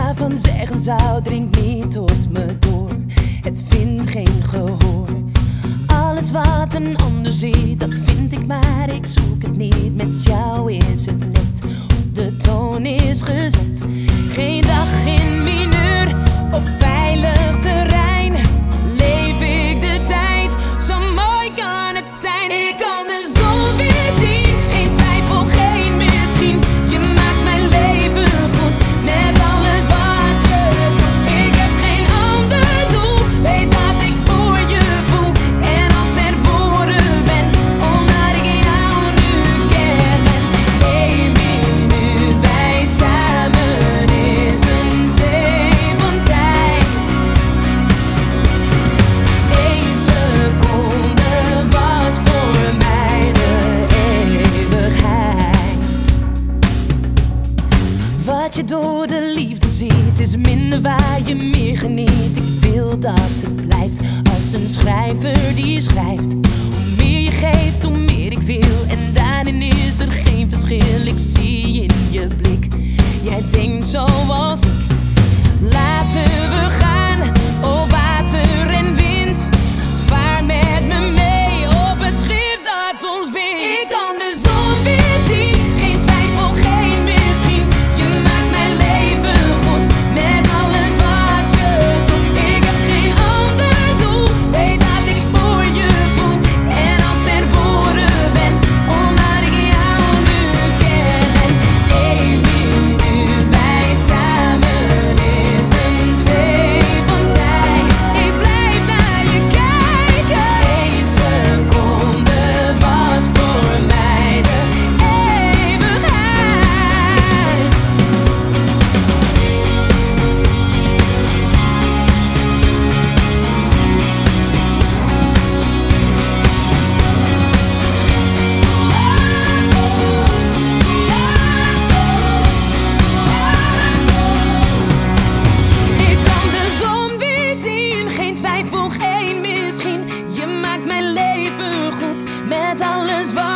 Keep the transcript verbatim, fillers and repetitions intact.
daarvan zeggen zou, dringt niet tot me door. Het vindt geen gehoor. Alles wat een ander ziet, dat vind ik, maar ik zoek het niet. Met jou is het net of de toon is gezet. Geen dag in mineur op veilig terrein. Leef ik de tijd, zo mooi kan het zijn. Ik kan de zon weer zien, geen twijfel, geen misschien. Je maakt mijn leven goed met alles wat je doet. Ik heb geen ander doel, weet dat ik voor je voel. En als er woorden ben, omdat ik jou nu ken. En één minuut wij samen is een zee van tijd. Eén seconde was voor mij de eeuwigheid. Wat je door de liefde ziet, is minder waar je meer geniet. Ik wil dat het blijft als een schrijver die schrijft. Hoe meer je geeft, hoe meer ik wil. En daarin is er geen verschil. Ik zie in je blik, jij denkt zoals ik. Laten we gaan op water en wind. Vaar met me mee op het schip dat ons bindt. Ik kan de zon weer zien, geen twijfel, geen misschien. Je maakt mijn leven goed met alles wat je doet. Ik heb geen ander doel, weet dat ik voor je voel. En als er woorden ben, omdat ik jou nu ken. En één minuut wij samen is een zee van tijd. Ik blijf naar je kijken. Eén seconde was voor mij de eeuwigheid. Ik kan de zon weer zien, geen twijfel, geen misschien. Je maakt mijn leven goed met alles wat